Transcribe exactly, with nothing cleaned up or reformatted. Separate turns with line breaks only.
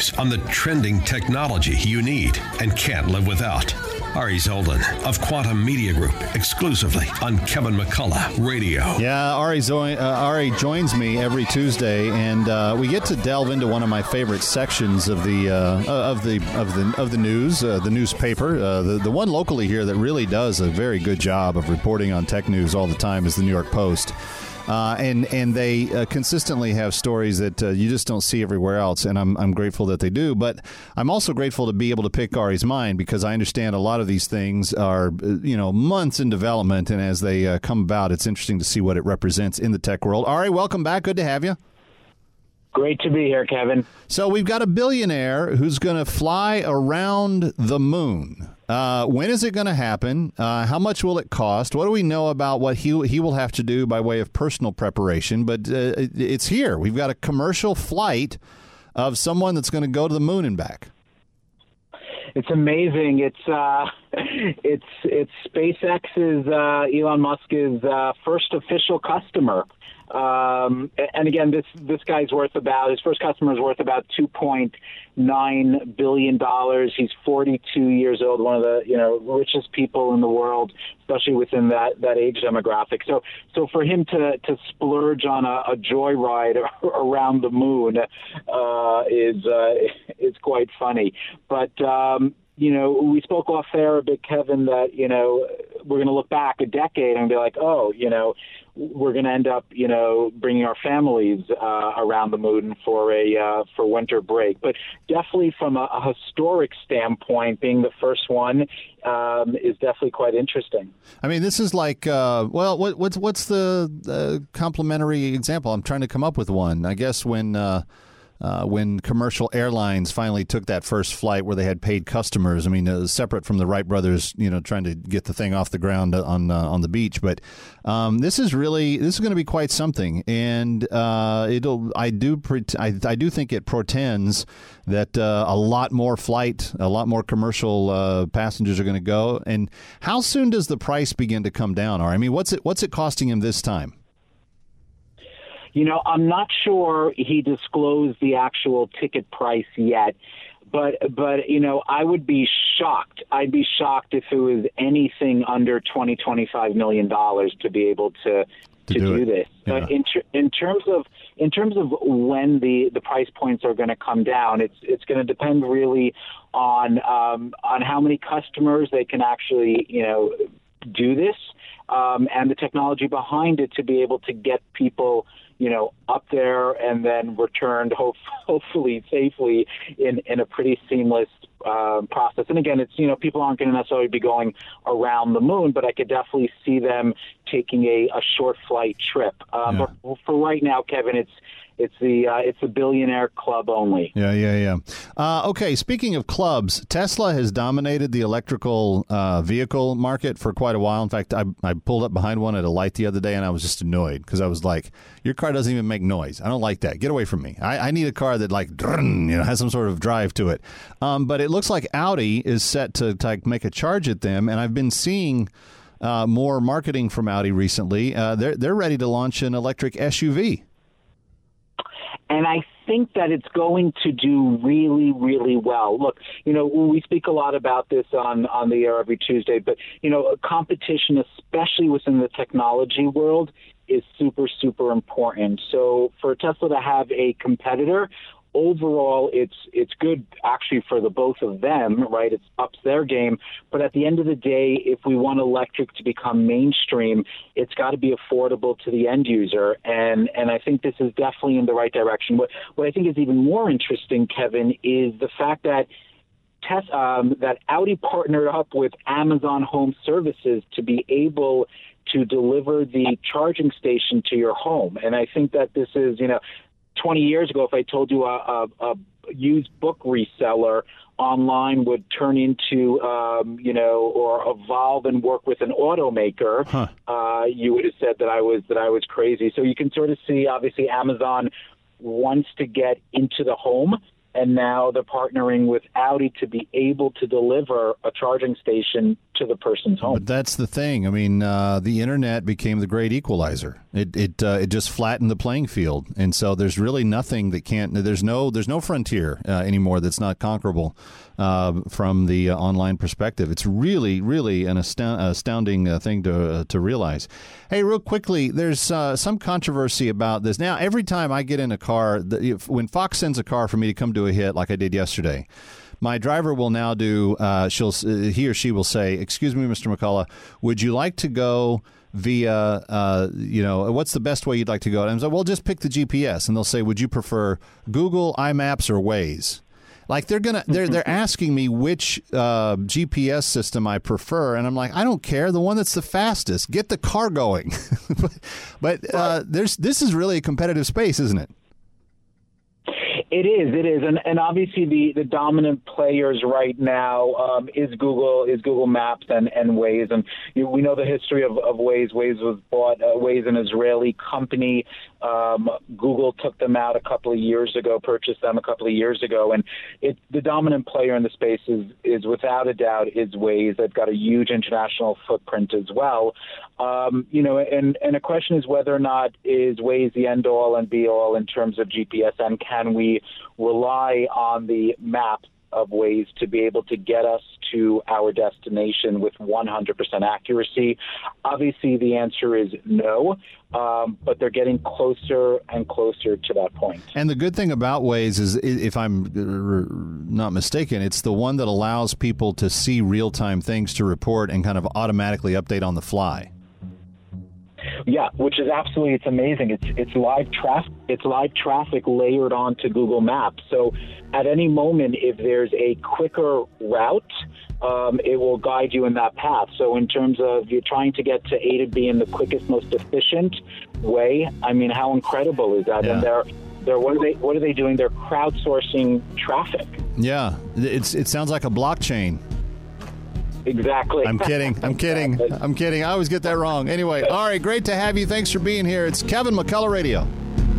news on the trending technology you need and can't live without. Ari Zoldan of Quantum Media Group, exclusively on Kevin McCullough Radio.
Yeah, Ari, Zo- uh, Ari joins me every Tuesday, and uh, we get to delve into one of my favorite sections of the uh, of the of the of the news, uh, the newspaper. Uh, the the one locally here that really does a very good job of reporting on tech news all the time is the New York Post. Uh, and and they uh, consistently have stories that uh, you just don't see everywhere else, and I'm I'm grateful that they do. But I'm also grateful to be able to pick Ari's mind, because I understand a lot of these things are uh, you know months in development, and as they uh, come about, it's interesting to see what it represents in the tech world. Ari, welcome back. Good to have you.
Great to be here, Kevin.
So we've got a billionaire who's going to fly around the moon. Uh, when is it going to happen? Uh, how much will it cost? What do we know about what he he will have to do by way of personal preparation? But uh, it, it's here. We've got a commercial flight of someone that's going to go to the moon and back.
It's amazing. It's uh, it's it's SpaceX's uh, Elon Musk's uh, first official customer. Um, and again, this this guy's worth about, his first customer is worth about two point nine billion dollars. He's forty-two years old, one of the, you know, richest people in the world, especially within that, that age demographic. So, so for him to, to splurge on a, a joyride around the moon, uh, is, uh, is quite funny. But, um, you know, we spoke off air a bit, Kevin, that, you know, we're going to look back a decade and be like, oh, you know, we're going to end up, you know, bringing our families uh, around the moon for a uh, for winter break. But definitely from a, a historic standpoint, being the first one um, is definitely quite interesting.
I mean, this is like, uh, well, what, what's what's the uh, complementary example? I'm trying to come up with one. I guess when uh, uh, when commercial airlines finally took that first flight where they had paid customers. I mean, uh, separate from the Wright brothers, you know, trying to get the thing off the ground on uh, on the beach. But um, this is really this is going to be quite something, and uh, it'll. I do pre- I, I do think it portends that uh, a lot more flight, a lot more commercial uh, passengers are going to go. And how soon does the price begin to come down? Or I mean, what's it what's it costing him this time?
You know, I'm not sure he disclosed the actual ticket price yet, but, but you know, I would be shocked. I'd be shocked if it was anything under twenty, twenty-five million dollars to be able to to, to do, do this. Yeah. But in, ter- in terms of in terms of when the, the price points are going to come down, it's it's going to depend really on um, on how many customers they can actually, you know, do this, um, and the technology behind it to be able to get people, you know, up there and then returned, hope, hopefully safely in, in a pretty seamless uh, process. And again, it's, you know, people aren't going to necessarily be going around the moon, but I could definitely see them taking a, a short flight trip. Uh, yeah. But for right now, Kevin, it's It's the uh, it's the billionaire club only.
Yeah, yeah, yeah. Uh, okay, speaking of clubs, Tesla has dominated the electrical uh, vehicle market for quite a while. In fact, I, I pulled up behind one at a light the other day, and I was just annoyed because I was like, your car doesn't even make noise. I don't like that. Get away from me. I, I need a car that, like, you know, has some sort of drive to it. Um, but it looks like Audi is set to, to make a charge at them, and I've been seeing uh, more marketing from Audi recently. Uh, they're, they're ready to launch an electric S U V.
And I think that it's going to do really, really well. Look, you know, we speak a lot about this on, on the air every Tuesday, but, you know, competition, especially within the technology world, is super, super important. So for Tesla to have a competitor, overall, it's it's good actually for the both of them, right? It ups their game. But at the end of the day, if we want electric to become mainstream, it's got to be affordable to the end user. And and I think this is definitely in the right direction. What what I think is even more interesting, Kevin, is the fact that Tes- um, that Audi partnered up with Amazon Home Services to be able to deliver the charging station to your home. And I think that this is, you know, twenty years ago, if I told you a, a, a used book reseller online would turn into, um, you know, or evolve and work with an automaker, huh. uh, you would have said that I was that I was crazy. So you can sort of see, obviously, Amazon wants to get into the home, and now they're partnering with Audi to be able to deliver a charging station to the person's home.
But that's the thing. I mean, uh, the internet became the great equalizer. It it uh, it just flattened the playing field, and so there's really nothing that can't. There's no there's no frontier uh, anymore that's not conquerable uh, from the uh, online perspective. It's really really an astound, astounding uh, thing to uh, to realize. Hey, real quickly, there's uh, some controversy about this. Now, every time I get in a car, the, if, when Fox sends a car for me to come do a hit like I did yesterday, my driver will now do, uh, she'll, uh, he or she will say, excuse me, Mister McCullough, would you like to go via, uh, you know, what's the best way you'd like to go? And I'm like, well, just pick the G P S. And they'll say, would you prefer Google, iMaps, or Waze? Like they're gonna, they're they're asking me which uh, G P S system I prefer, and I'm like, I don't care. The one that's the fastest. Get the car going. but but uh, there's this is really a competitive space, isn't it?
It is, it is, and and obviously the, the dominant players right now um, is Google, is Google Maps and, and Waze, and you know, we know the history of, of Waze. Waze was bought. Uh, Waze, an Israeli company. Um, Google took them out a couple of years ago, purchased them a couple of years ago, and it the dominant player in the space is is without a doubt is Waze. They've got a huge international footprint as well. Um, you know, and and a question is whether or not is Waze the end all and be all in terms of G P S, and can we rely on the map of Waze to be able to get us to our destination with one hundred percent accuracy? Obviously, the answer is no, um, but they're getting closer and closer to that point.
And the good thing about Waze is, if I'm not mistaken, it's the one that allows people to see real-time things to report and kind of automatically update on the fly.
Yeah, which is absolutely, it's amazing. It's it's live traffic. It's live traffic layered onto Google Maps. So at any moment, if there's a quicker route, um, it will guide you in that path. So in terms of you're trying to get to A to B in the quickest, most efficient way, I mean, how incredible is that?
Yeah.
And they're they're what are they what are they doing? They're crowdsourcing traffic.
Yeah, it's it sounds like a blockchain.
Exactly.
I'm kidding. I'm kidding. I'm kidding. I always get that wrong. Anyway, all right, great to have you. Thanks for being here. It's Kevin McCullough Radio.